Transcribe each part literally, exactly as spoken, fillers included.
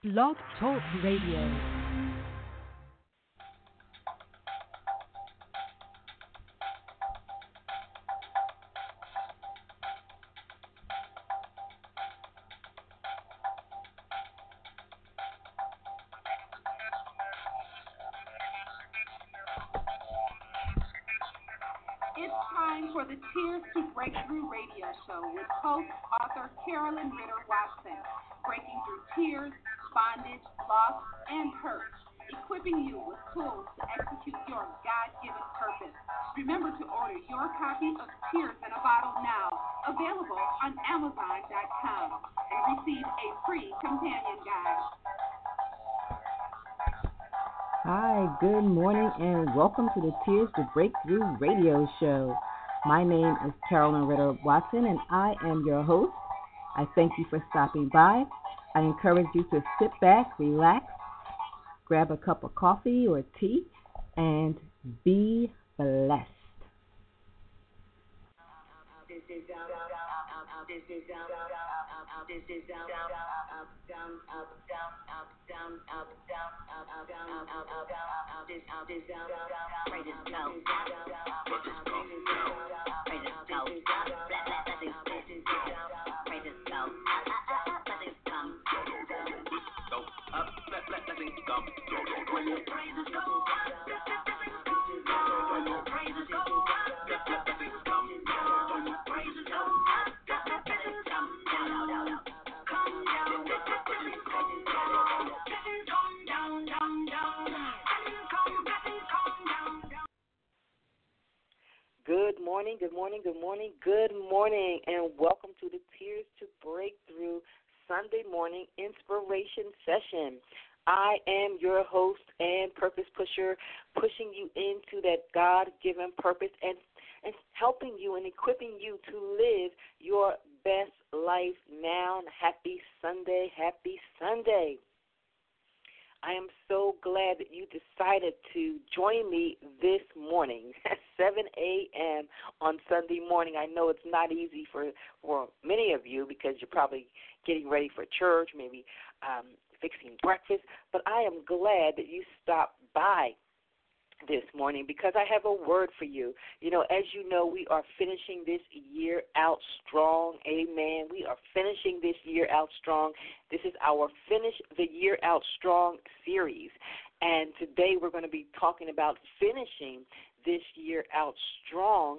Blog Talk Radio. It's time for the Tears to Breakthrough radio show with host, author Carolyn Ritter Watson, breaking through tears, bondage, loss, and hurt, equipping you with tools to execute your God-given purpose. Remember to order your copy of Tears in a Bottle now, available on Amazon dot com, and receive a free companion guide. Hi, good morning, and welcome to the Tears to Breakthrough radio show. My name is Carolyn Ritter Watson, and I am your host. I thank you for stopping by. I encourage you to sit back, relax, grab a cup of coffee or tea, and be blessed. Good morning, good morning, good morning, good morning, and welcome to the Tears to Breakthrough Sunday morning inspiration session. I am your host and purpose pusher, pushing you into that God-given purpose and, and helping you and equipping you to live your best life now. Happy Sunday, happy Sunday. I am so glad that you decided to join me this morning at seven a.m. on Sunday morning. I know it's not easy for, for many of you because you're probably getting ready for church, maybe um, fixing breakfast, but I am glad that you stopped by this morning because I have a word for you. You know, as you know, we are finishing this year out strong. Amen. We are finishing this year out strong. This is our Finish the Year Out Strong series. And today we're going to be talking about finishing this year out strong,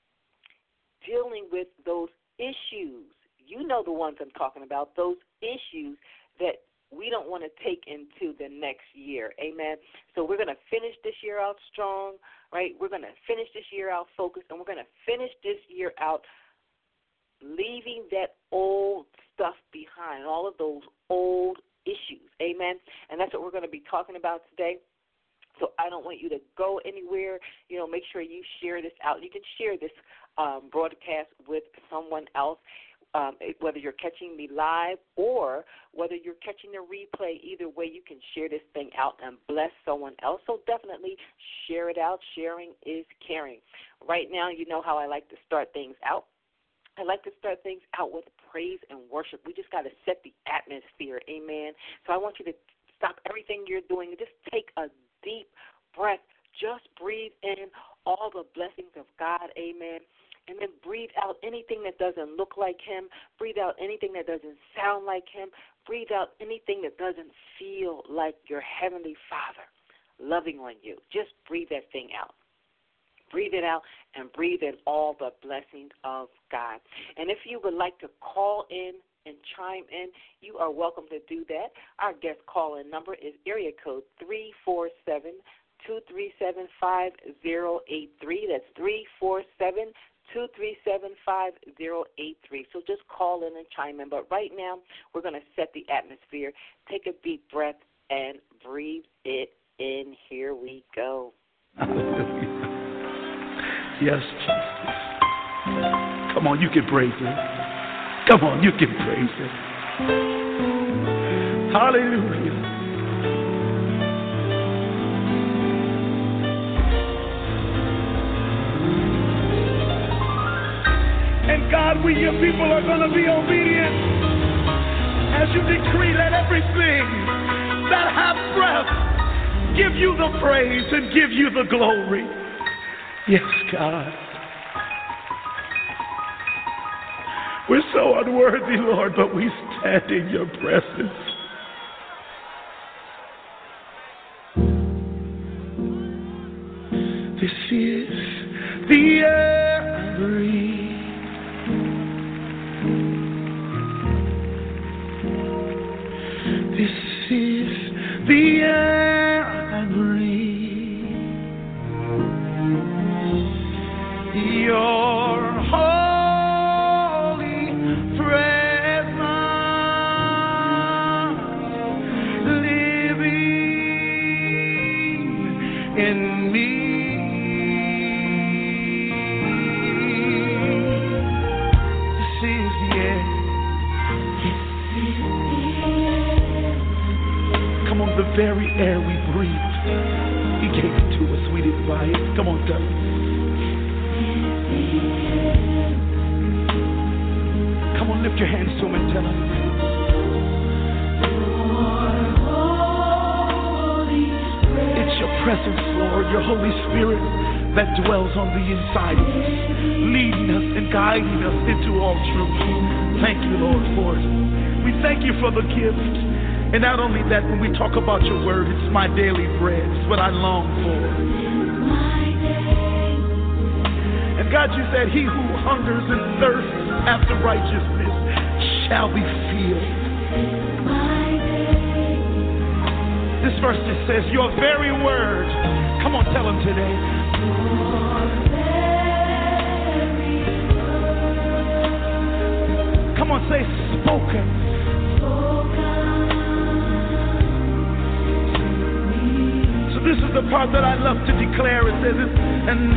dealing with those issues. You know the ones I'm talking about, those issues that we don't want to take into the next year. Amen. So we're going to finish this year out strong, right? We're going to finish this year out focused, and we're going to finish this year out leaving that old stuff behind, all of those old issues. Amen. And that's what we're going to be talking about today. So I don't want you to go anywhere. You know, make sure you share this out. You can share this um, broadcast with someone else. Um, whether you're catching me live or whether you're catching the replay, either way, you can share this thing out and bless someone else. So definitely share it out. Sharing is caring. Right now, you know how I like to start things out. I like to start things out with praise and worship. We just got to set the atmosphere. Amen. So I want you to stop everything you're doing and just take a deep breath. Just breathe in all the blessings of God. Amen. And then breathe out anything that doesn't look like him. Breathe out anything that doesn't sound like him. Breathe out anything that doesn't feel like your Heavenly Father loving on you. Just breathe that thing out. Breathe it out and breathe in all the blessings of God. And if you would like to call in and chime in, you are welcome to do that. Our guest call-in number is area code three four seven, two three seven, five zero eight three. That's three four seven, two three seven, five zero eight three. So just call in and chime in. But right now, we're going to set the atmosphere. Take a deep breath and breathe it in. Here we go. Yes. Come on, you can praise him. Come on, you can praise him. Hallelujah. And God, we, your people, are going to be obedient as you decree, let everything give you the praise and give you the glory. Yes, God. We're so unworthy, Lord, but we stand in your presence. This is the air I breathe. This is the air I breathe. Your holy presence living in me. The very air we breathe, He gave it to us. We didn't buy it. Come on, tell him. Come on, lift your hands to him and tell him. It's your presence, Lord, your Holy Spirit that dwells on the inside of us, leading us and guiding us into all truth. Thank you, Lord, for it. We thank you for the gift. And not only that, when we talk about your word, it's my daily bread. It's what I long for. And God, you said, he who hungers and thirsts after righteousness shall be filled. This verse just says, your very word. Come on, tell him today. Come on, say spoken. This is the part that I love to declare. It says, it, and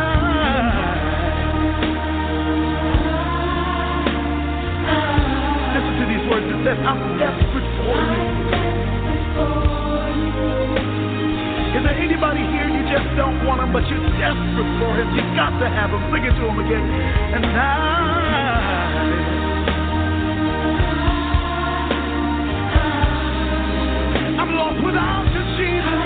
I, listen to these words. It says, I'm desperate for you. Is there anybody here, you just don't want him, but you're desperate for him? You've got to have him. Sing it to him again. And I, I'm lost without you, Jesus.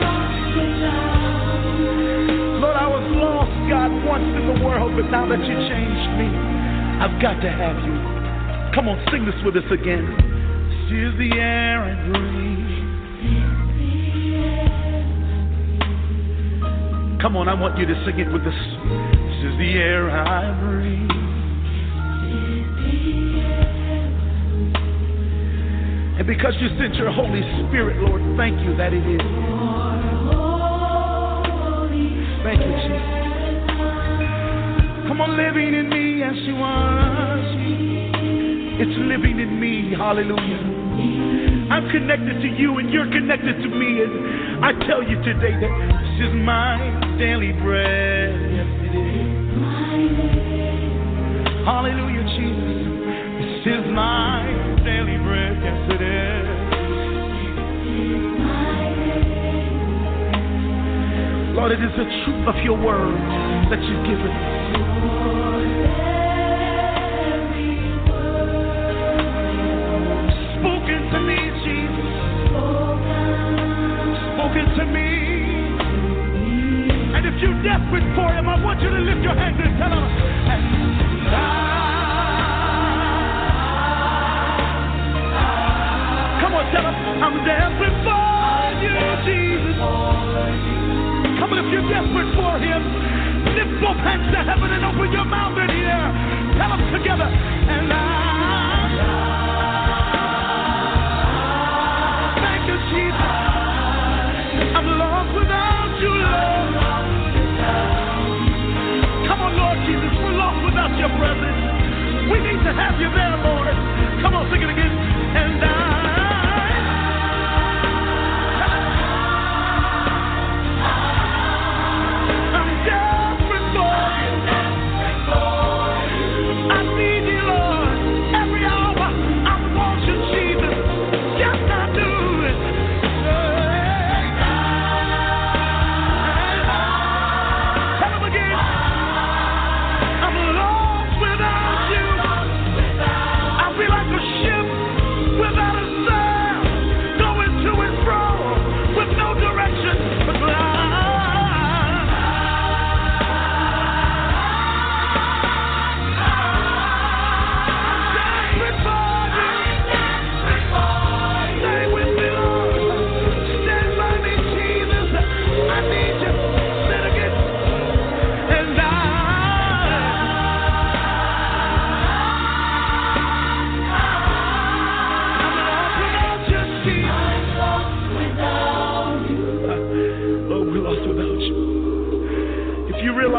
Lord, I was lost, God, once in the world, but now that you changed me, I've got to have you. Come on, sing this with us again. This is the air I breathe. Come on, I want you to sing it with us. This is the air I breathe. And because you sent your Holy Spirit, Lord, thank you that it is. Thank you, Jesus. Come on, living in me as you are. It's living in me. Hallelujah. I'm connected to you and you're connected to me. And I tell you today that this is my daily bread. Yes, it is. Hallelujah, Jesus. This is my daily bread. Yes, it is. Lord, it is the truth of your word that you've given us. Spoken to me, Jesus. Spoken to me. And if you're desperate for him, I want you to lift your hands and tell him, and I, come on, tell him, I'm desperate for you, Jesus. Come on, if you're desperate for him, lift both hands to heaven and open your mouth in the air. Tell them together. And I, thank you, Jesus. I'm lost without you, Lord. Come on, Lord Jesus, we're lost without your presence. We need to have you there, Lord. Come on, sing it again. And I, Without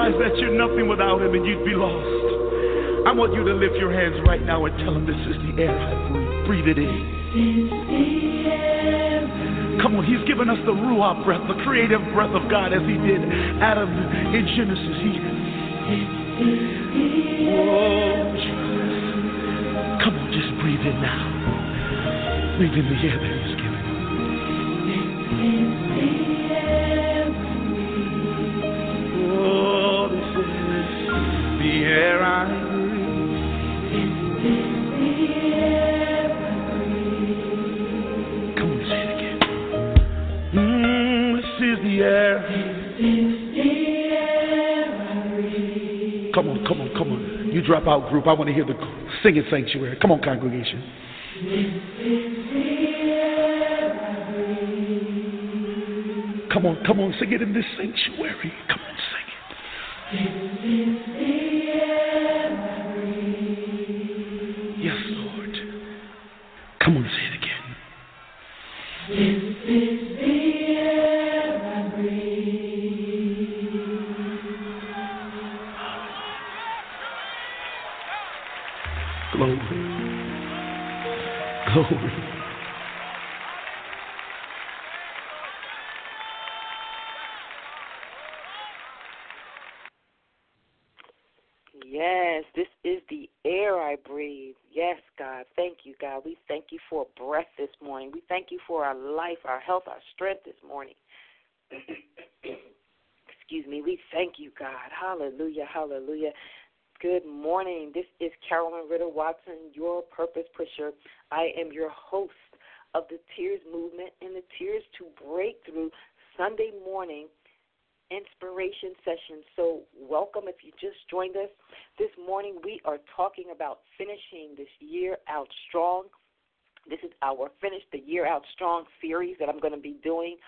realize that you're nothing without him and you'd be lost, I want you to lift your hands right now and tell him, this is the air I breathe. Breathe it in. Come on, he's given us the Ruach breath, the creative breath of God, as he did Adam in Genesis. He, oh, Jesus. Come on, just breathe in now. Breathe in the air that he's given. Oh, this is the air I breathe. Come on, say it again. Mm, this is the air. Come on, come on, come on. You drop out, group. I want to hear the singing sanctuary. Come on, congregation. Come on, come on, sing it in this sanctuary. Come on, sing it. Yes, Lord. Come on, say it again. This is the air I breathe. Glory. Glory. Yes, this is the air I breathe. Yes, God. Thank you, God. We thank you for a breath this morning. We thank you for our life, our health, our strength this morning. Excuse me. We thank you, God. Hallelujah, hallelujah. Good morning. This is Carolyn Ritter Watson, your purpose pusher. I am your host of the Tears Movement and the Tears to Breakthrough Sunday morning inspiration session. So welcome if you just joined us. This morning we are talking about finishing this year out strong. This is our Finish the Year Out Strong series that I'm going to be doing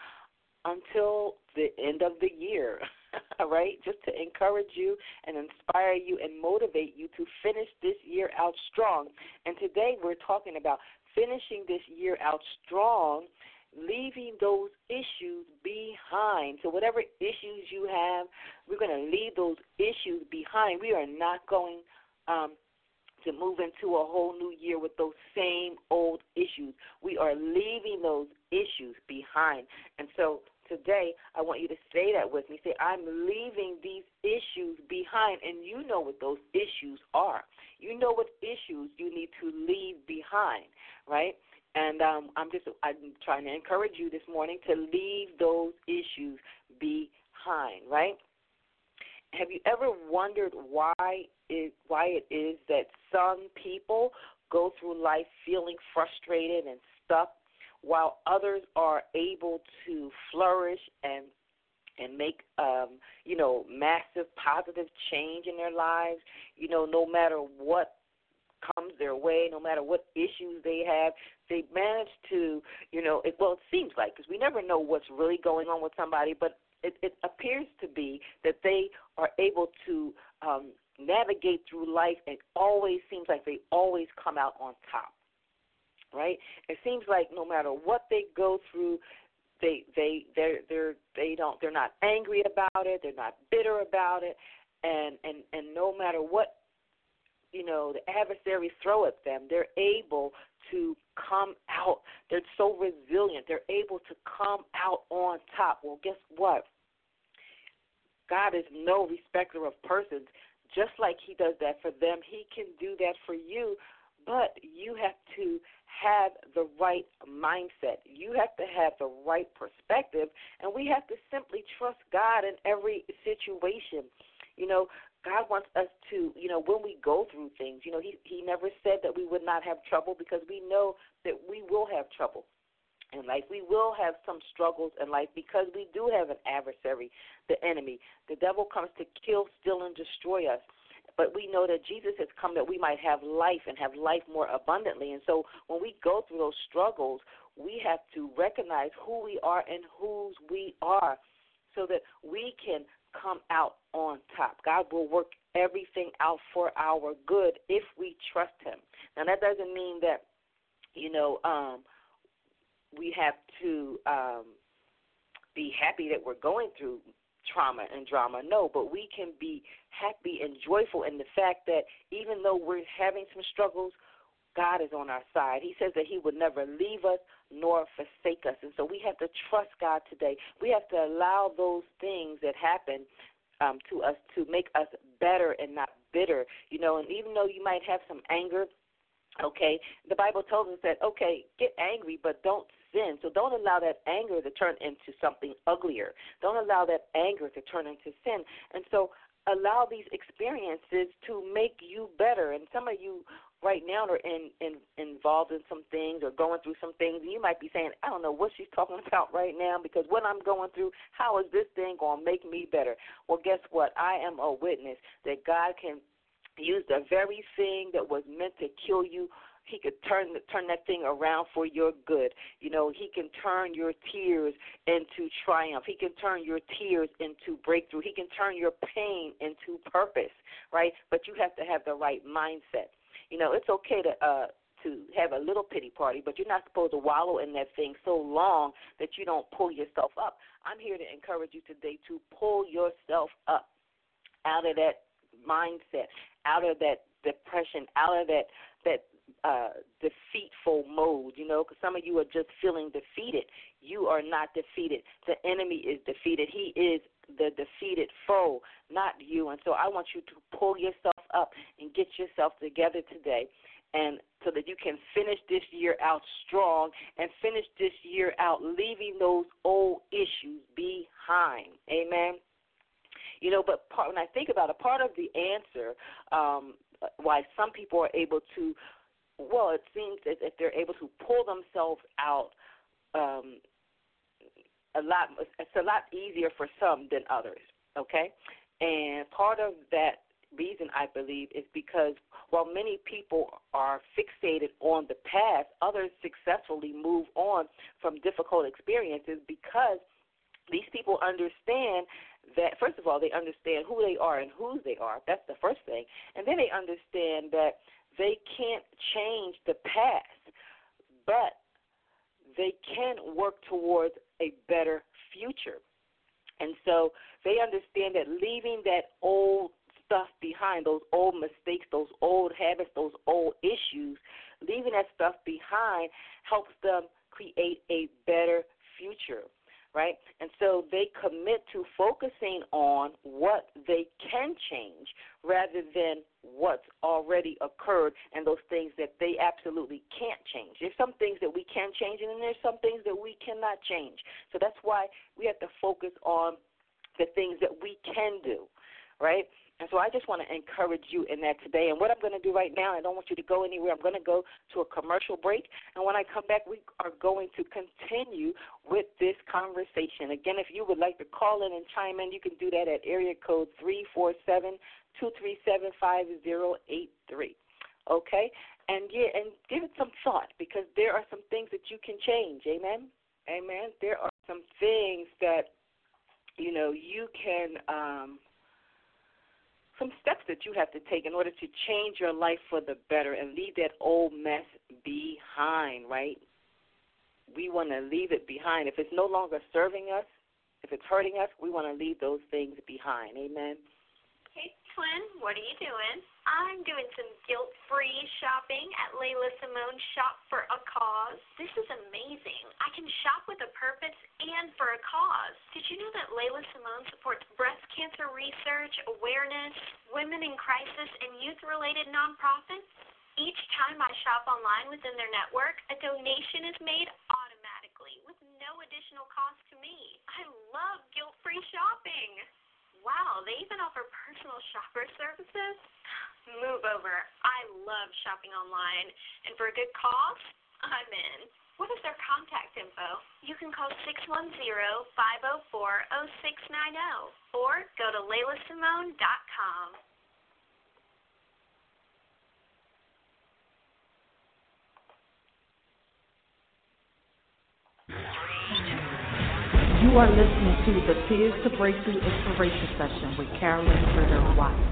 until the end of the year, all right, just to encourage you and inspire you and motivate you to finish this year out strong. And today we're talking about finishing this year out strong, leaving those issues behind. So whatever issues you have, we're going to leave those issues behind. We are not going um, to move into a whole new year with those same old issues. We are leaving those issues behind. And so today I want you to say that with me. Say, I'm leaving these issues behind. And you know what those issues are. You know what issues you need to leave behind, right? And um, I'm just I'm trying to encourage you this morning to leave those issues behind, right? Have you ever wondered why it, why it is that some people go through life feeling frustrated and stuck, while others are able to flourish and and make, um, you know, massive positive change in their lives, you know, no matter what comes their way, no matter what issues they have, they manage to, you know, it, well, it seems like, because we never know what's really going on with somebody, but it, it appears to be that they are able to um, navigate through life, and always seems like they always come out on top, right? It seems like no matter what they go through, they they they're they're they don't they're not angry about it, they're not bitter about it, and and and no matter what, you know, the adversaries throw at them, they're able to come out. They're so resilient. They're able to come out on top. Well, guess what? God is no respecter of persons. Just like he does that for them, he can do that for you, but you have to have the right mindset. You have to have the right perspective, and we have to simply trust God in every situation. You know, God wants us to, you know, when we go through things, you know, he, he never said that we would not have trouble, because we know that we will have trouble in life. We will have some struggles in life because we do have an adversary, the enemy. The devil comes to kill, steal, and destroy us. But we know that Jesus has come that we might have life and have life more abundantly. And so when we go through those struggles, we have to recognize who we are and whose we are, so that we can come out on top. God will work everything out for our good if we trust him. Now, that doesn't mean that, you know, um, we have to um, be happy that we're going through trauma and drama. No, but we can be happy and joyful in the fact that even though we're having some struggles, God is on our side. He says that he would never leave us nor forsake us. And so we have to trust God today. We have to allow those things that happen um, to us to make us better and not bitter. You know, and even though you might have some anger, okay, the Bible tells us that, okay, get angry, but don't sin. So don't allow that anger to turn into something uglier. Don't allow that anger to turn into sin. And so allow these experiences to make you better. And some of you right now are in, in, involved in some things or going through some things, and you might be saying, I don't know what she's talking about right now, because what I'm going through, how is this thing going to make me better? Well, guess what? I am a witness that God can use the very thing that was meant to kill you. He could turn turn that thing around for your good. You know, he can turn your tears into triumph. He can turn your tears into breakthrough. He can turn your pain into purpose, right? But you have to have the right mindset. You know, it's okay to uh, to have a little pity party, but you're not supposed to wallow in that thing so long that you don't pull yourself up. I'm here to encourage you today to pull yourself up out of that mindset, out of that depression, out of that that uh, defeatful mode, you know, because some of you are just feeling defeated. You are not defeated. The enemy is defeated. He is the defeated foe, not you. And so I want you to pull yourself up and get yourself together today, and so that you can finish this year out strong and finish this year out leaving those old issues behind. Amen. You know, but part, when I think about it, part of the answer um, why some people are able to, well, it seems as if they're able to pull themselves out um, a lot. It's a lot easier for some than others, okay? And part of that reason, I believe, is because while many people are fixated on the past, others successfully move on from difficult experiences because these people understand that, first of all, they understand who they are and whose they are. That's the first thing. And then they understand that they can't change the past, but they can work towards a better future. And so they understand that leaving that old stuff behind, those old mistakes, those old habits, those old issues, leaving that stuff behind helps them create a better future, right? And so they commit to focusing on what they can change rather than what's already occurred and those things that they absolutely can't change. There's some things that we can change, and then there's some things that we cannot change. So that's why we have to focus on the things that we can do, right? And so I just want to encourage you in that today. And what I'm going to do right now, I don't want you to go anywhere. I'm going to go to a commercial break. And when I come back, we are going to continue with this conversation. Again, if you would like to call in and chime in, you can do that at area code three four seven, two three seven, five zero eight three. Okay? And, yeah, and give it some thought, because there are some things that you can change. Amen? Amen? There are some things that, you know, you can um, – some steps that you have to take in order to change your life for the better and leave that old mess behind, right? We want to leave it behind. If it's no longer serving us, if it's hurting us, we want to leave those things behind. Amen. Hey, Twin, what are you doing? I'm doing some guilt-free shopping at Layla Simone Shop for a Cause. This is amazing. I can shop with a purpose and for a cause. Did you know that Layla Simone supports breast cancer research, awareness, women in crisis, and youth-related nonprofits? Each time I shop online within their network, a donation is made automatically with no additional cost to me. I love guilt-free shopping. Wow, they even offer personal shopper services? Move over. I love shopping online. And for a good cause, I'm in. What is their contact info? You can call six one zero, five zero four, zero six nine zero or go to layla simone dot com. You are listening to the Tears to Breakthrough Inspiration Session with Carolyn Ritter Watson.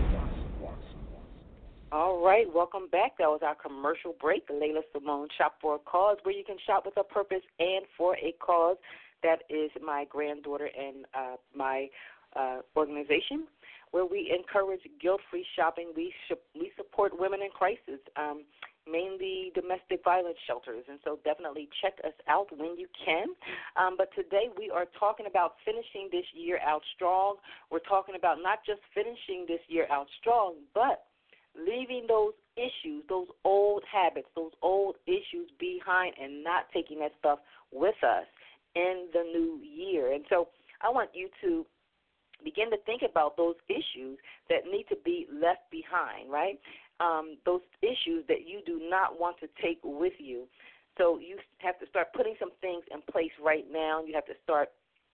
All right, welcome back. That was our commercial break, the Layla Simone Shop for a Cause, where you can shop with a purpose and for a cause. That is my granddaughter and uh, my uh, organization where we encourage guilt-free shopping. We sh- we support women in crisis, um, mainly domestic violence shelters, and so definitely check us out when you can. Um, but today we are talking about finishing this year out strong. We're talking about not just finishing this year out strong, but leaving those issues, those old habits, those old issues behind and not taking that stuff with us in the new year. And so I want you to begin to think about those issues that need to be left behind, right? Um, those issues that you do not want to take with you. So you have to start putting some things in place right now. You have to start,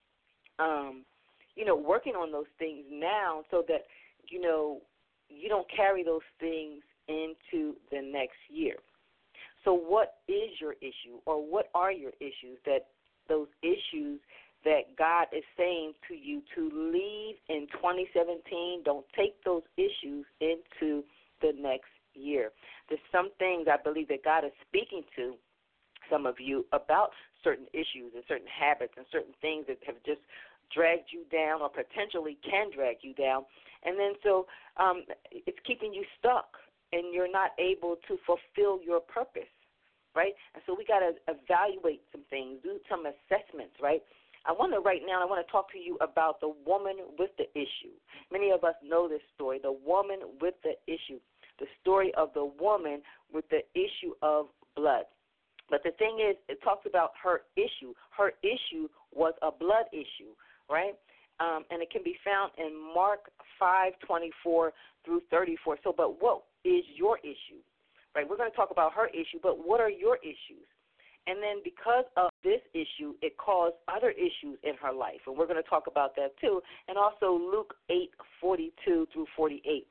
um, you know, working on those things now so that, you know, you don't carry those things into the next year. So what is your issue, or what are your issues, that those issues that God is saying to you to leave in twenty seventeen? Don't take those issues into the next year. There's some things I believe that God is speaking to some of you about certain issues and certain habits and certain things that have just dragged you down or potentially can drag you down. And then so um, it's keeping you stuck and you're not able to fulfill your purpose, right? And so we got to evaluate some things, do some assessments, right? I want to right now, I want to talk to you about the woman with the issue. Many of us know this story, the woman with the issue, the story of the woman with the issue of blood. But the thing is, it talks about her issue. Her issue was a blood issue, right? Um, and it can be found in Mark five twenty-four through thirty-four. So, but what is your issue, right? We're going to talk about her issue, but what are your issues? And then because of this issue, it caused other issues in her life, and we're going to talk about that too. And also Luke eight forty-two through forty-eight.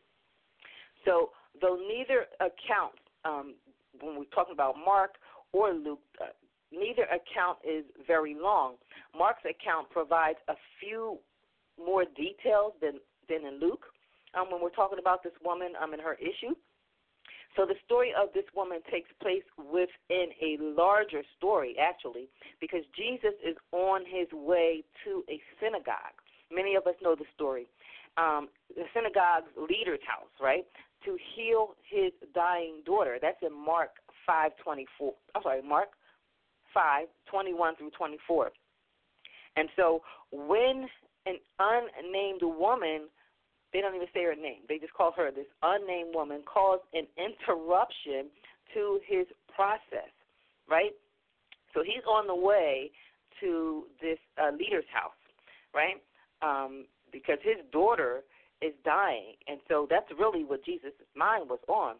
So though neither account, um, when we're talking about Mark or Luke, uh, neither account is very long. Mark's account provides a few more details than, than in Luke um, when we're talking about this woman um, and her issue. So the story of this woman takes place within a larger story, actually, because Jesus is on his way to a synagogue. Many of us know the story. Um, the synagogue's leader's house, right, to heal his dying daughter. That's in Mark five twenty-four. I'm sorry, Mark five twenty-one through twenty-four. And so when an unnamed woman, they don't even say her name, they just call her, this unnamed woman, caused an interruption to his process, right? So he's on the way to this uh, leader's house, right, um, because his daughter is dying. And so that's really what Jesus' mind was on.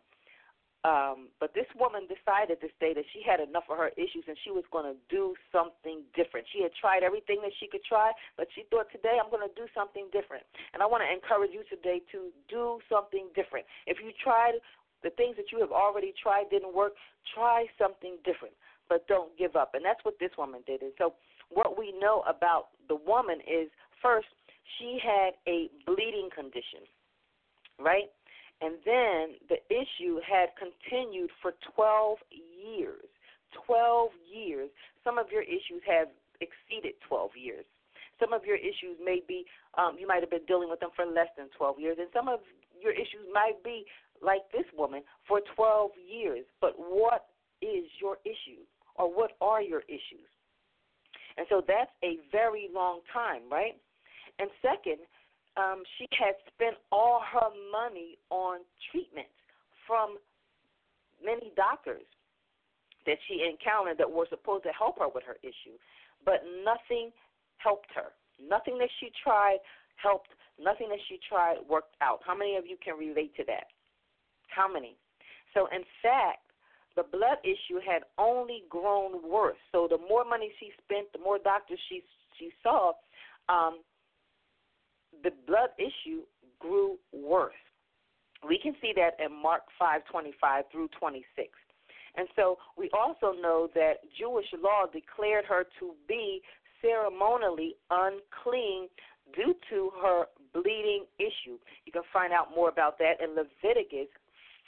Um, but this woman decided this day that she had enough of her issues and she was going to do something different. She had tried everything that she could try, but she thought, today I'm going to do something different. And I want to encourage you today to do something different. If you tried the things that you have already tried didn't work, try something different, but don't give up. And that's what this woman did. And so what we know about the woman is, first, she had a bleeding condition, right? And then the issue had continued for twelve years. twelve years. Some of your issues have exceeded twelve years. Some of your issues may be, um, you might have been dealing with them for less than twelve years. And some of your issues might be like this woman for twelve years. But what is your issue? Or what are your issues? And so that's a very long time, right? And second, Um, she had spent all her money on treatments from many doctors that she encountered that were supposed to help her with her issue, but nothing helped her. Nothing that she tried helped. Nothing that she tried worked out. How many of you can relate to that? How many? So, in fact, the blood issue had only grown worse. So the more money she spent, the more doctors she she saw, um, the blood issue grew worse. We can see that in Mark five twenty-five through twenty-six. And so we also know that Jewish law declared her to be ceremonially unclean due to her bleeding issue. You can find out more about that in Leviticus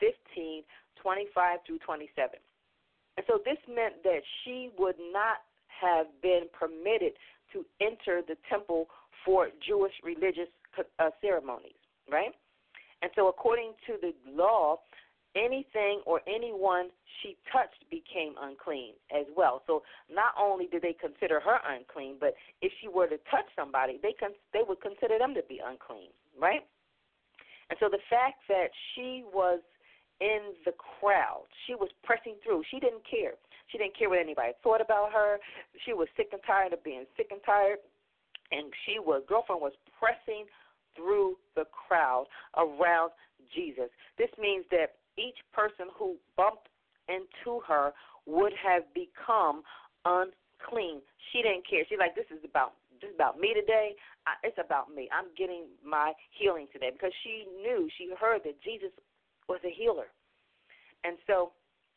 fifteen twenty-five through twenty-seven. And so this meant that she would not have been permitted to enter the temple for Jewish religious uh, ceremonies, right? And so according to the law, anything or anyone she touched became unclean as well. So not only did they consider her unclean, but if she were to touch somebody, they con- they would consider them to be unclean, right? And so the fact that she was in the crowd, she was pressing through. She didn't care. She didn't care what anybody thought about her. She was sick and tired of being sick and tired, and she was girlfriend was pressing through the crowd around Jesus. This means that each person who bumped into her would have become unclean. She didn't care. She's like, this is about this is about me today. I, it's about me. I'm getting my healing today, because she knew, she heard that Jesus was a healer. And so,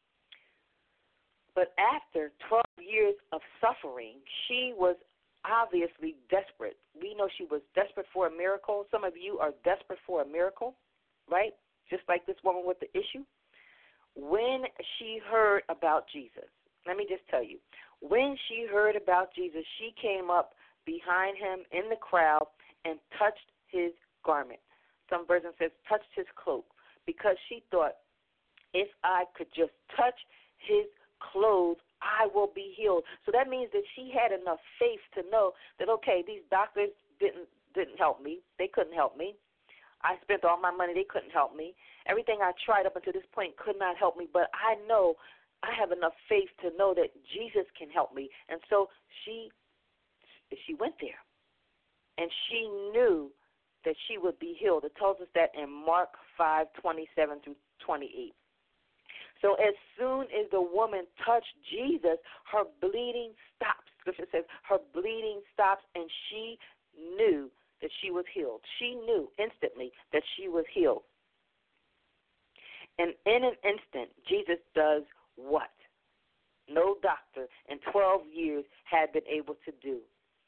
but after twelve years of suffering, she was obviously desperate. We know she was desperate for a miracle. Some of you are desperate for a miracle, right? Just like this woman with the issue. When she heard about Jesus, let me just tell you, when she heard about Jesus, she came up behind him in the crowd and touched his garment. Some version says touched his cloak, because she thought, if I could just touch his clothes, I will be healed. So that means that she had enough faith to know that, okay, these doctors didn't didn't help me. They couldn't help me. I spent all my money. They couldn't help me. Everything I tried up until this point could not help me, but I know I have enough faith to know that Jesus can help me. And so she she went there, and she knew that she would be healed. It tells us that in Mark five twenty-seven through twenty-eight. So as soon as the woman touched Jesus, her bleeding stops. Scripture says her bleeding stops, and she knew that she was healed. She knew instantly that she was healed. And in an instant, Jesus does what? No doctor in twelve years had been able to do.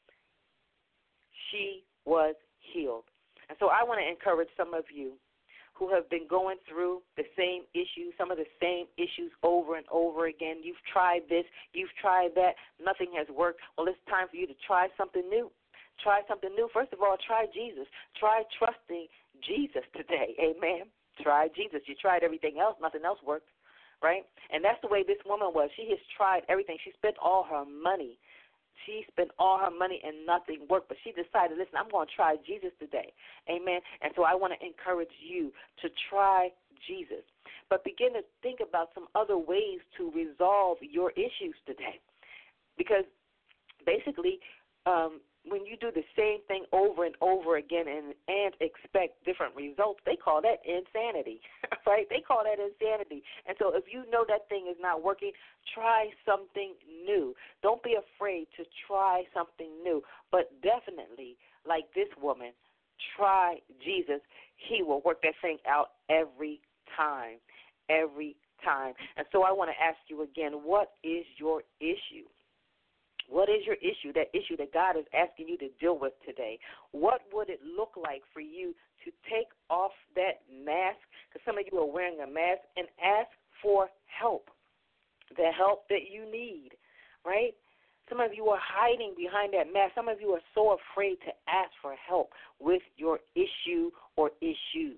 She was healed. And so I want to encourage some of you who have been going through the same issues, some of the same issues over and over again. You've tried this, you've tried that, nothing has worked. Well, it's time for you to try something new. Try something new. First of all, try Jesus. Try trusting Jesus today. Amen. Try Jesus. You tried everything else, nothing else worked, right? And that's the way this woman was. She has tried everything. She spent all her money. She spent all her money and nothing worked, but she decided, listen, I'm going to try Jesus today. Amen. And so I want to encourage you to try Jesus, but begin to think about some other ways to resolve your issues today, because basically um, when you do the same thing over and over again and, and expect different results, they call that insanity, right? They call that insanity. And so if you know that thing is not working, try something new. Don't be afraid to try something new. But definitely, like this woman, try Jesus. He will work that thing out every time, every time. And so I want to ask you again, what is your issue? What is your issue, that issue that God is asking you to deal with today? What would it look like for you to take off that mask, because some of you are wearing a mask, and ask for help, the help that you need, right? Some of you are hiding behind that mask. Some of you are so afraid to ask for help with your issue or issues.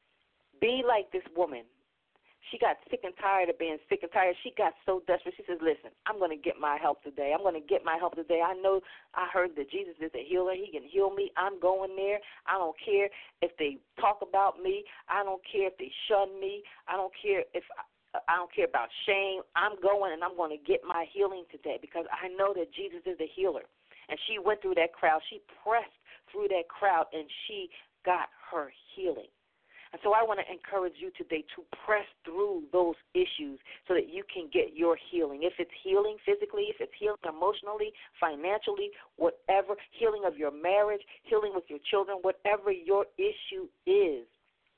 Be like this woman. She got sick and tired of being sick and tired. She got so desperate. She says, listen, I'm going to get my help today. I'm going to get my help today. I know I heard that Jesus is a healer. He can heal me. I'm going there. I don't care if they talk about me. I don't care if they shun me. I don't care if I, I don't care about shame. I'm going, and I'm going to get my healing today, because I know that Jesus is a healer. And she went through that crowd. She pressed through that crowd, and she got her healing. And so I want to encourage you today to press through those issues so that you can get your healing. If it's healing physically, if it's healing emotionally, financially, whatever, healing of your marriage, healing with your children, whatever your issue is,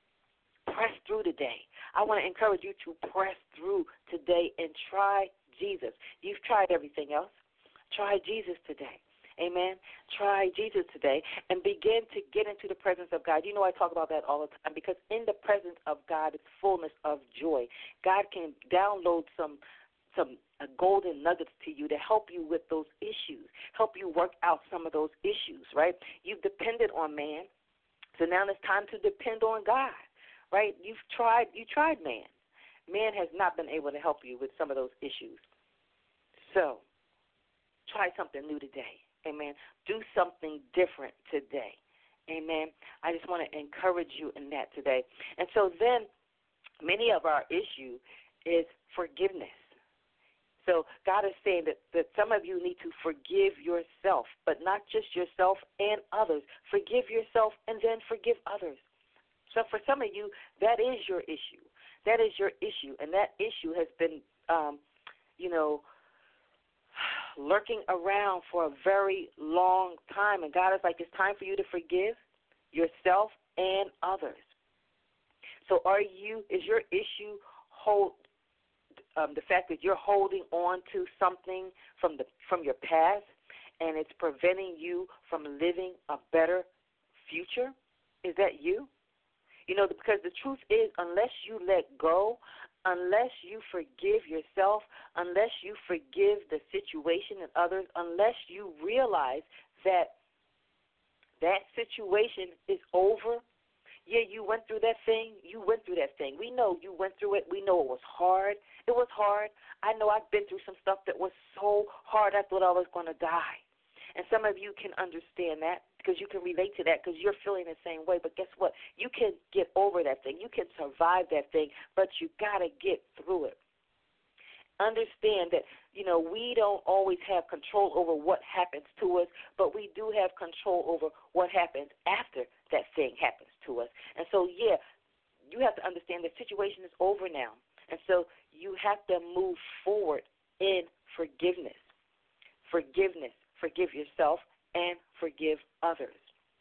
press through today. I want to encourage you to press through today and try Jesus. You've tried everything else. Try Jesus today. Amen. Try Jesus today and begin to get into the presence of God. You know I talk about that all the time, because in the presence of God is fullness of joy. God can download some some uh, golden nuggets to you to help you with those issues, help you work out some of those issues, right? You've depended on man, so now it's time to depend on God, right? You've tried, you tried man. Man has not been able to help you with some of those issues. So try something new today, amen. Do something different today, amen. I just want to encourage you in that today. And so then many of our issue is forgiveness. So God is saying that, that some of you need to forgive yourself, but not just yourself and others. Forgive yourself and then forgive others. So for some of you, that is your issue. That is your issue, and that issue has been, um, you know, lurking around for a very long time. And God is like, it's time for you to forgive yourself and others. So are you, is your issue hold, um, the fact that you're holding on to something from the from your past and it's preventing you from living a better future? Is that you? You know, because the truth is, unless you let go, unless you forgive yourself, unless you forgive the situation and others, unless you realize that that situation is over, yeah, you went through that thing, you went through that thing. We know you went through it. We know it was hard. It was hard. I know I've been through some stuff that was so hard I thought I was going to die. And some of you can understand that because you can relate to that because you're feeling the same way. But guess what? You can get over that thing. You can survive that thing, but you got to get through it. Understand that, you know, we don't always have control over what happens to us, but we do have control over what happens after that thing happens to us. And so, yeah, you have to understand the situation is over now. And so you have to move forward in forgiveness. Forgiveness. Forgive yourself and forgive others.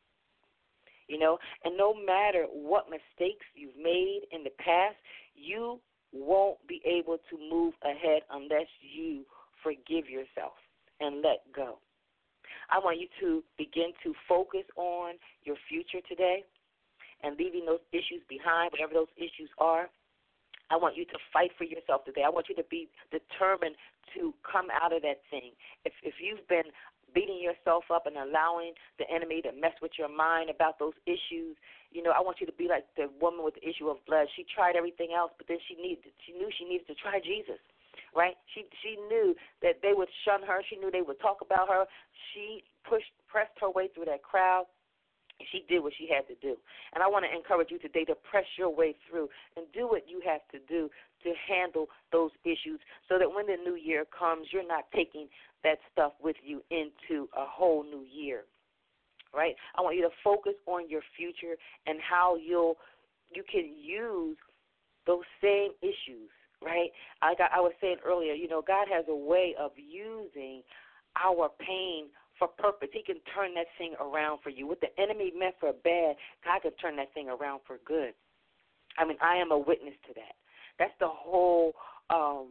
You know, and no matter what mistakes you've made in the past, you won't be able to move ahead unless you forgive yourself and let go. I want you to begin to focus on your future today and leaving those issues behind, whatever those issues are. I want you to fight for yourself today. I want you to be determined to come out of that thing. If if you've been beating yourself up and allowing the enemy to mess with your mind about those issues, you know, I want you to be like the woman with the issue of blood. She tried everything else, but then she needed, she knew she needed to try Jesus, right? She she knew that they would shun her. She knew they would talk about her. She pushed, pressed her way through that crowd. She did what she had to do. And I want to encourage you today to press your way through and do what you have to do to handle those issues so that when the new year comes, you're not taking that stuff with you into a whole new year, right? I want you to focus on your future and how you'll you can use those same issues, right? Like I was saying earlier, you know, God has a way of using our pain for purpose. He can turn that thing around for you. What the enemy meant for bad, God can turn that thing around for good. I mean, I am a witness to that. That's the whole um,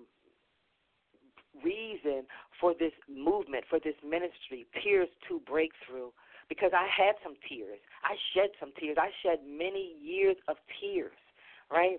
reason for this movement, for this ministry, Tears to Breakthrough, because I had some tears. I shed some tears. I shed many years of tears, right?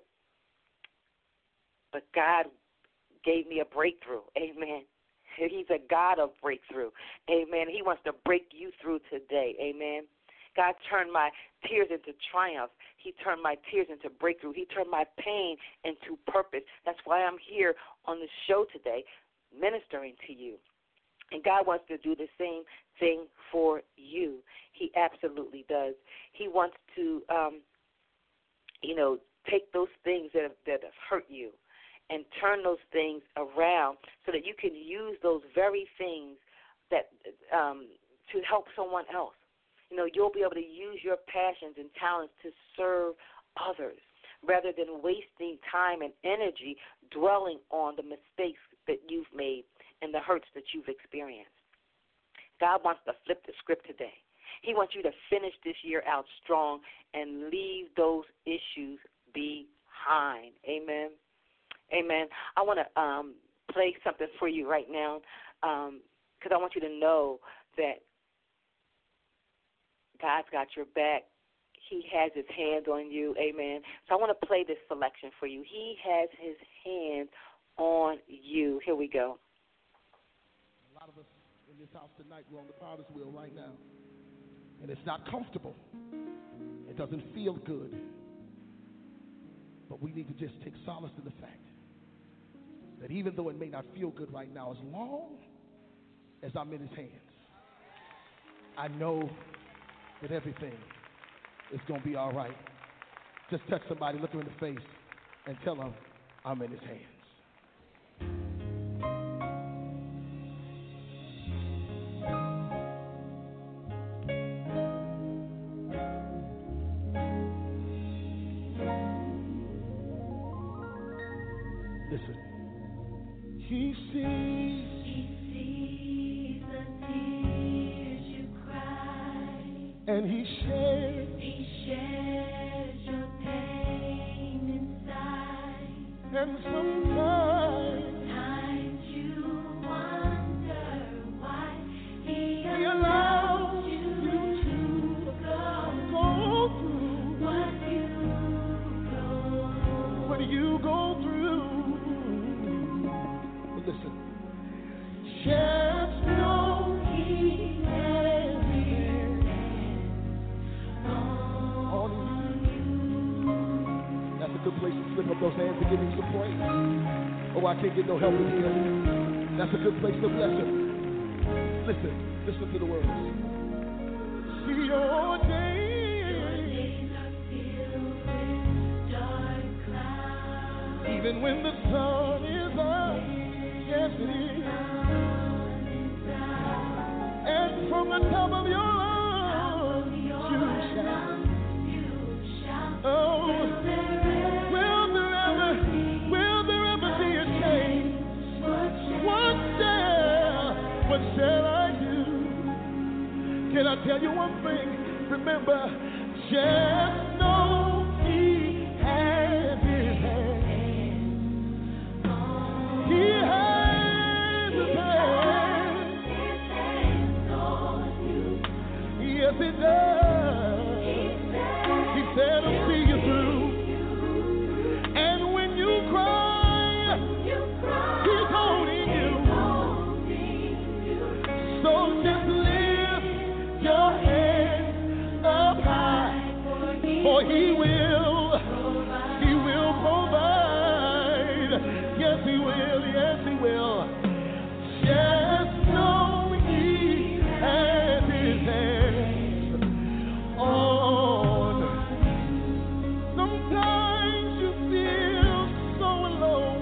But God gave me a breakthrough. Amen. He's a God of breakthrough. Amen. He wants to break you through today. Amen. God turned my tears into triumph. He turned my tears into breakthrough. He turned my pain into purpose. That's why I'm here on the show today ministering to you. And God wants to do the same thing for you. He absolutely does. He wants to, um, you know, take those things that have, that have hurt you and turn those things around so that you can use those very things that um, to help someone else. You know, you'll be able to use your passions and talents to serve others rather than wasting time and energy dwelling on the mistakes that you've made and the hurts that you've experienced. God wants to flip the script today. He wants you to finish this year out strong and leave those issues behind. Amen. Amen. I want to um, play something for you right now because um, I want you to know that God's got your back. He has his hand on you. Amen. So I want to play this selection for you. He has his hand on you. Here we go. A lot of us in this house tonight, we're on the potter's wheel right now. And it's not comfortable. It doesn't feel good. But we need to just take solace in the fact that even though it may not feel good right now, as long as I'm in his hands, I know that everything is going to be all right. Just touch somebody, look them in the face, and tell them I'm in his hands. Listen. He sees, he sees the tears you cry, and he shares, he shares your pain inside. And sometimes, times you wonder why he, he allows you you to go, go through what you go what you go through. Listen, just know he has his hands on you. That's a good place to slip up those hands and give him some praise. Oh, I can't get no help in here. That's a good place to bless him. Listen, listen to the words. See your days are filled with dark clouds. even when the sun is up. Yes, it is. And from the top of your lungs, you shout. Oh, will there ever, will there ever be a change? What shall, what shall I do? Can I tell you one thing? Remember, just know he has his hand. He has his hand. Yes, he does. He said he'll see you through. And when you cry, he's holding you. So just lift your head up high, for he will, he will provide. Yes, he will, yes, he will. Just know he has his hands on. Sometimes you feel so alone,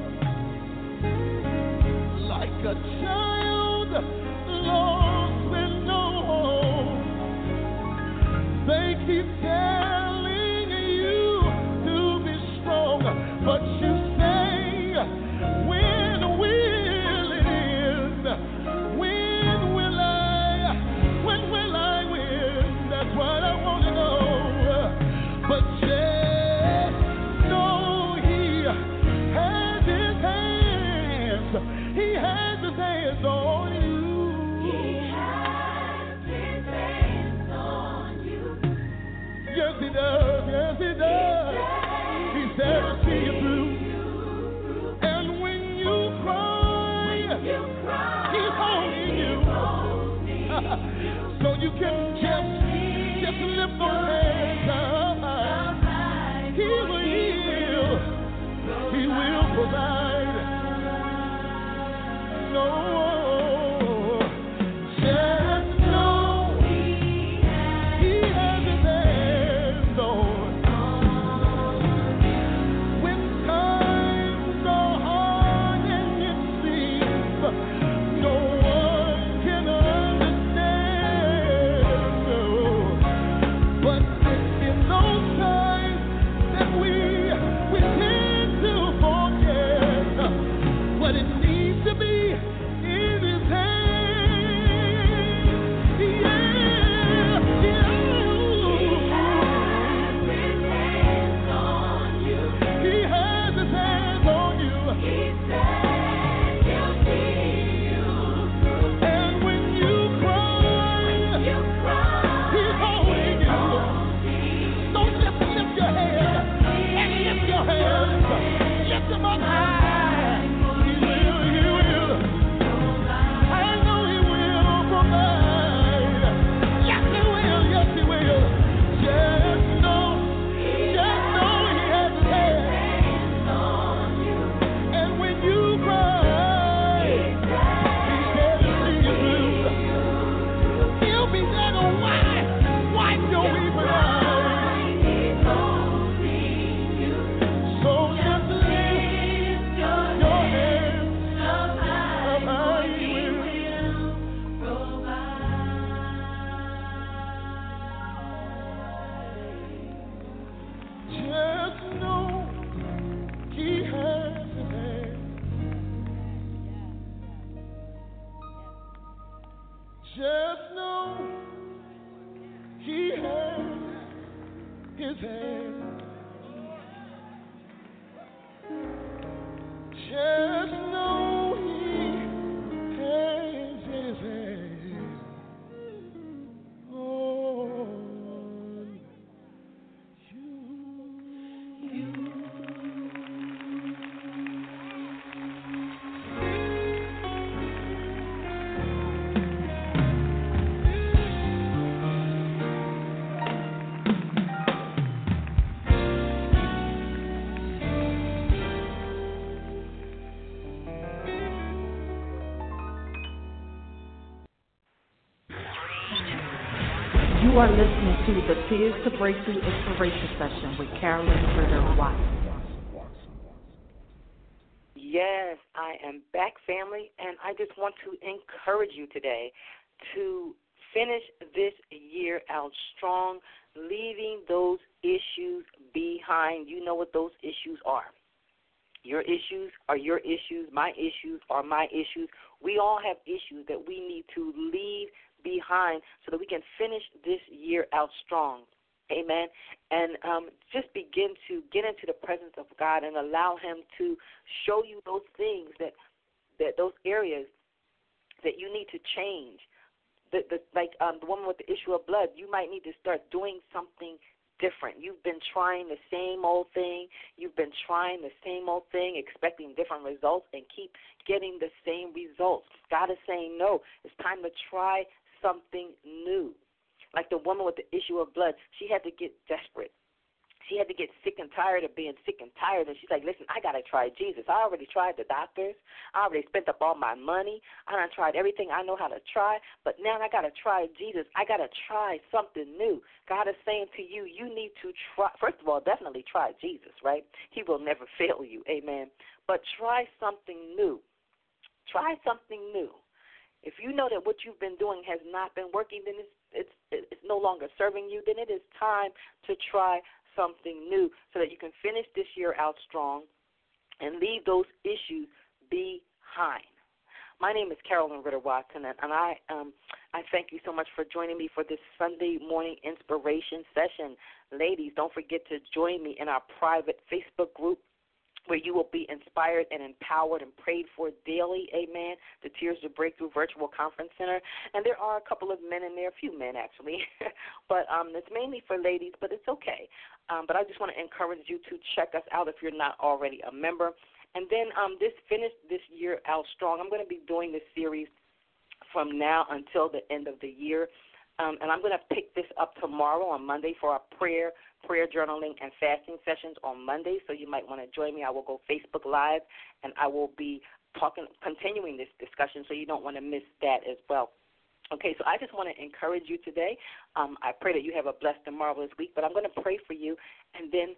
like a child lost and no home. They keep telling you to be strong, but you say, when will it end? When will I, when will I win? That's what I want to know. But just know he has his hands. He has his hands on you. He has his hands on you. Yes, he does. Yes, he does. He said he'll see you through. And when you cry, he's holding you. So you can just, just lift those hands up. He will heal. He will provide. No, just know he has his hands on. When times are hard and it seems no one can understand, no. But know he has his hand. Just know he has his hand on you. You are listening to the Tears to Breakthrough Inspiration Session with Carolyn Ritter Watson. Yes, I am back, family, and I just want to encourage you today to finish this year out strong, leaving those issues behind. You know what those issues are. Your issues are your issues. My issues are my issues. We all have issues that we need to leave behind so that we can finish this year out strong. Amen. And um, just begin to get into the presence of God and allow him to show you those things, that that those areas that you need to change. The, the, like um, the woman with the issue of blood, you might need to start doing something different. You've been trying the same old thing. You've been trying the same old thing, expecting different results, and keep getting the same results. God is saying, no, it's time to try something new. Like the woman with the issue of blood, she had to get desperate. She had to get sick and tired of being sick and tired, and she's like, listen, I got to try Jesus. I already tried the doctors. I already spent up all my money. I done tried everything I know how to try, but now I got to try Jesus. I got to try something new. God is saying to you, you need to try, first of all, definitely try Jesus, right? He will never fail you, amen. But try something new. Try something new. If you know that what you've been doing has not been working, then it's, it's, it's no longer serving you, then it is time to try something new so that you can finish this year out strong and leave those issues behind. My name is Carolyn Ritter Watson, and, and I um, I thank you so much for joining me for this Sunday morning inspiration session. Ladies, don't forget to join me in our private Facebook group, where you will be inspired and empowered and prayed for daily, amen, the Tears to Breakthrough Virtual Conference Center. And there are a couple of men in there, a few men actually, but um, it's mainly for ladies, but it's okay. Um, but I just want to encourage you to check us out if you're not already a member. And then um, this finish this year out strong. I'm going to be doing this series from now until the end of the year. Um, and I'm going to pick this up tomorrow on Monday for our prayer, prayer journaling, and fasting sessions on Monday. So you might want to join me. I will go Facebook Live, and I will be talking, continuing this discussion, so you don't want to miss that as well. Okay, so I just want to encourage you today. Um, I pray that you have a blessed and marvelous week, but I'm going to pray for you, and then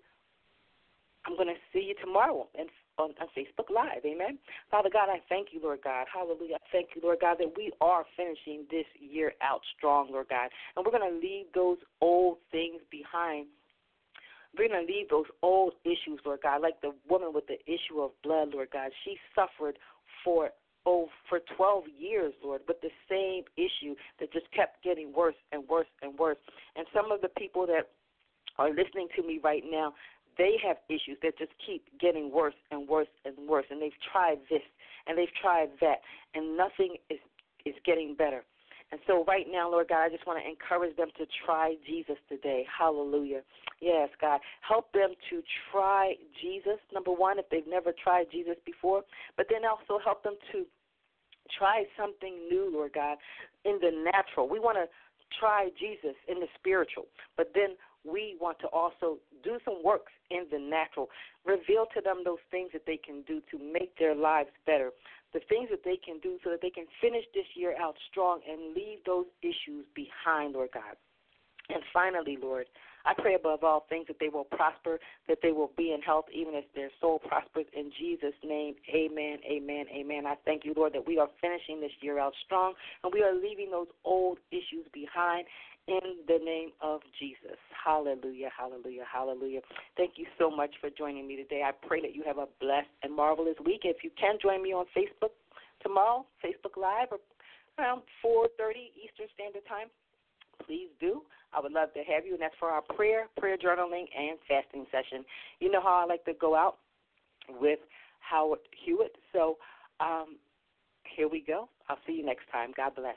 I'm going to see you tomorrow and on, on Facebook Live, amen. Father God, I thank you, Lord God. Hallelujah. I thank you, Lord God, that we are finishing this year out strong, Lord God, and we're going to leave those old things behind. We're going to leave those old issues, Lord God, like the woman with the issue of blood, Lord God. She suffered for oh, for twelve years, Lord, with the same issue that just kept getting worse and worse and worse. And some of the people that are listening to me right now, they have issues that just keep getting worse and worse and worse, and they've tried this and they've tried that, and nothing is, is getting better. And so right now, Lord God, I just want to encourage them to try Jesus today. Hallelujah. Yes, God. Help them to try Jesus, number one, if they've never tried Jesus before, but then also help them to try something new, Lord God, in the natural. We want to try Jesus in the spiritual, but then we want to also do some works in the natural. Reveal to them those things that they can do to make their lives better, the things that they can do so that they can finish this year out strong and leave those issues behind, Lord God. And finally, Lord, I pray above all things that they will prosper, that they will be in health, even as their soul prospers. In Jesus' name, amen, amen, amen. I thank you, Lord, that we are finishing this year out strong, and we are leaving those old issues behind in the name of Jesus. Hallelujah, hallelujah, hallelujah. Thank you so much for joining me today. I pray that you have a blessed and marvelous week. If you can join me on Facebook tomorrow, Facebook Live, or around four thirty Eastern Standard Time, please do. I would love to have you, and that's for our prayer, prayer journaling, and fasting session. You know how I like to go out with Howard Hewitt. So um, here we go. I'll see you next time. God bless.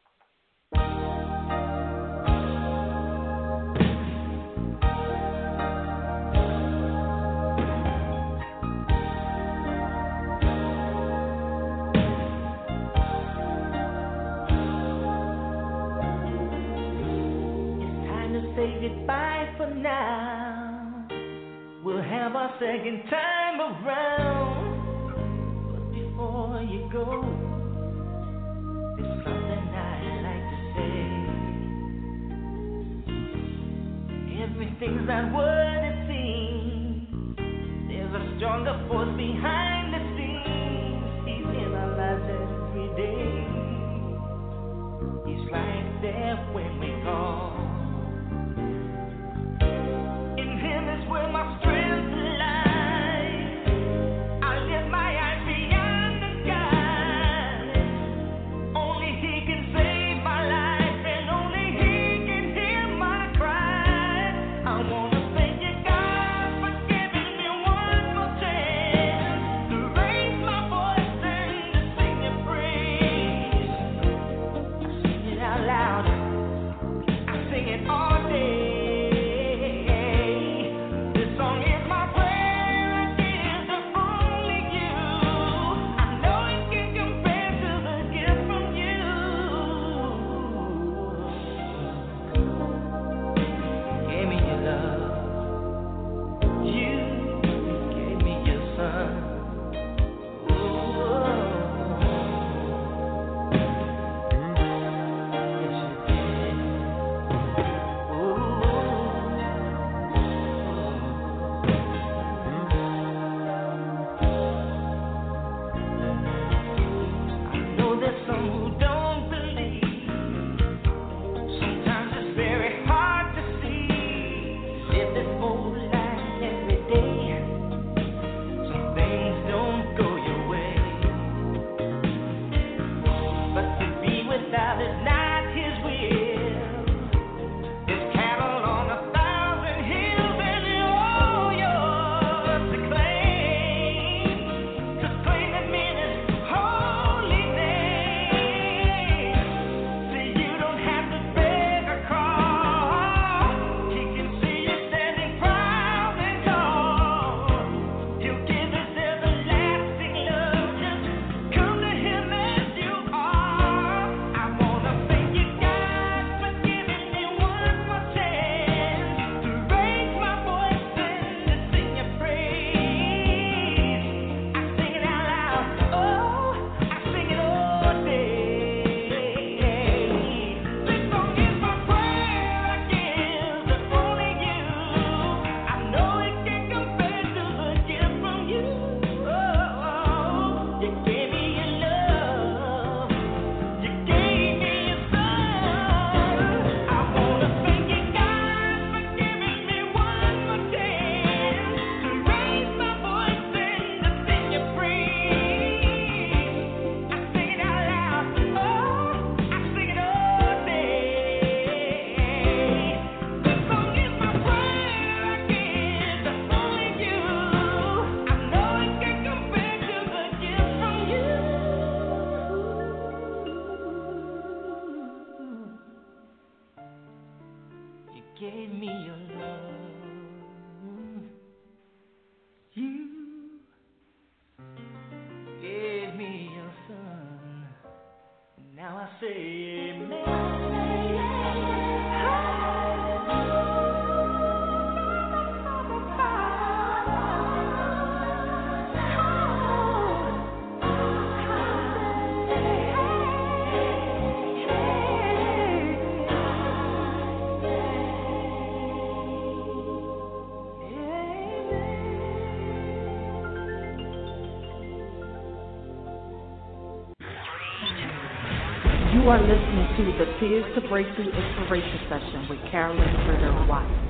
Say goodbye for now. We'll have our second time around. But before you go, there's something I'd like to say. Everything's not what it seems. There's a stronger force behind the scenes. He's in our lives every day. He's right there when we call. Where my strength lies, I lift my eyes beyond the sky. Only He can save my life, and only He can hear my cry. I wanna thank you, God, for giving me one more chance to raise my voice and to sing Your praise. I sing it out loud, I sing it all day. Gave me your love. You gave me your son. Now I say amen. You are listening to the Tears to Breakthrough Inspiration Session with Carolyn Ritter Watts.